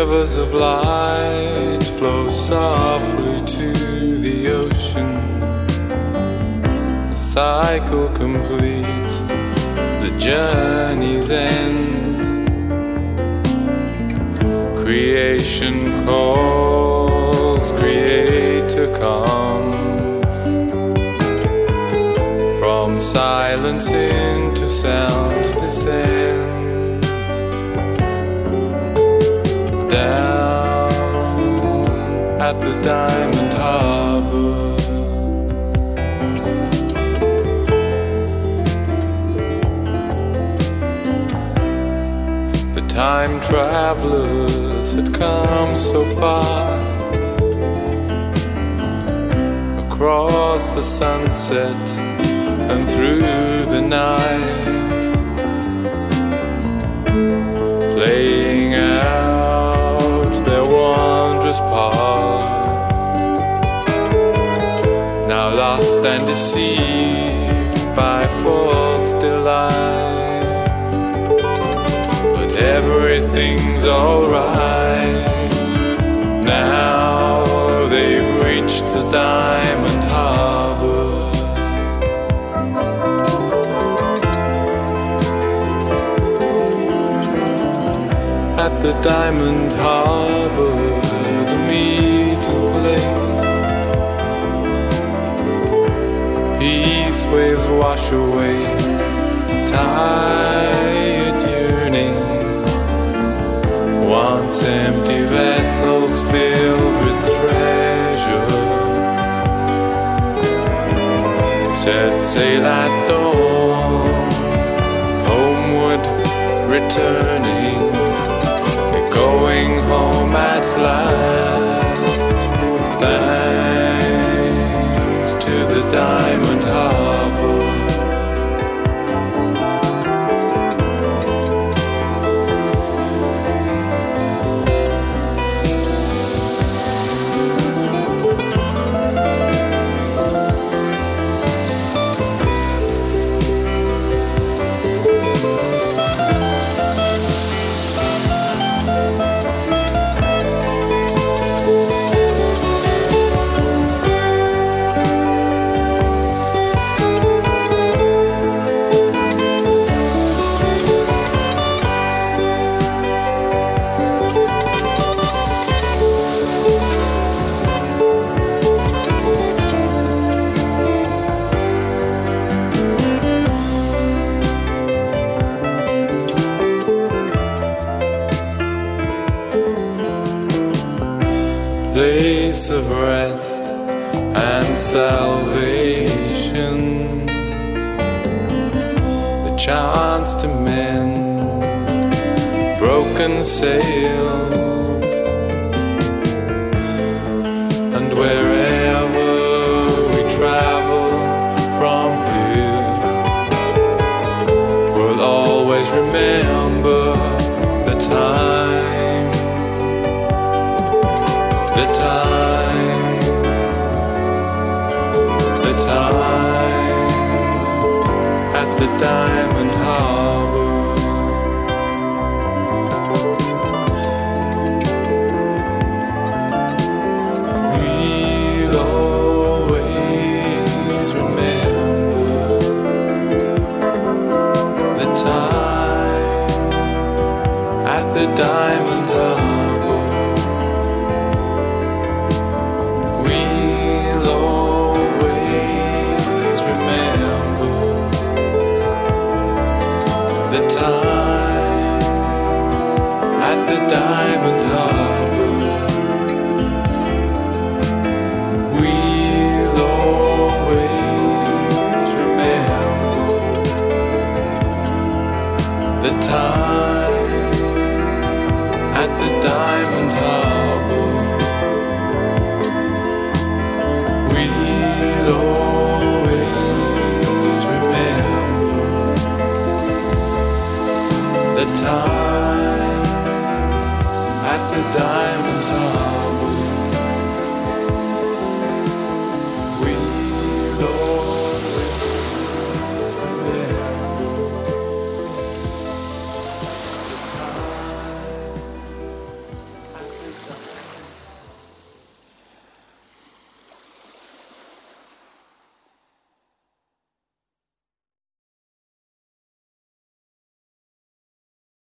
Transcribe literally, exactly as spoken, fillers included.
rivers of light flow softly to the ocean. The cycle complete, the journey's end. Creation calls, Creator comes. From silence into sound descends. Down at the Diamond Harbor, the time travelers had come so far, across the sunset and through the night, playing out their wondrous parts, now lost and deceived by false delight. But everything's alright, now they've reached the Diamond Harbor. At the Diamond Harbor, the meeting place, peace waves wash away tired yearning. Once empty vessels filled with treasure, set sail at dawn, homeward returning. Going home at last, thanks to the Diamond Harbor. Place of rest and salvation, the chance to mend broken sails, and wherever we travel from here, we'll always remember the time, the time, the time at the time.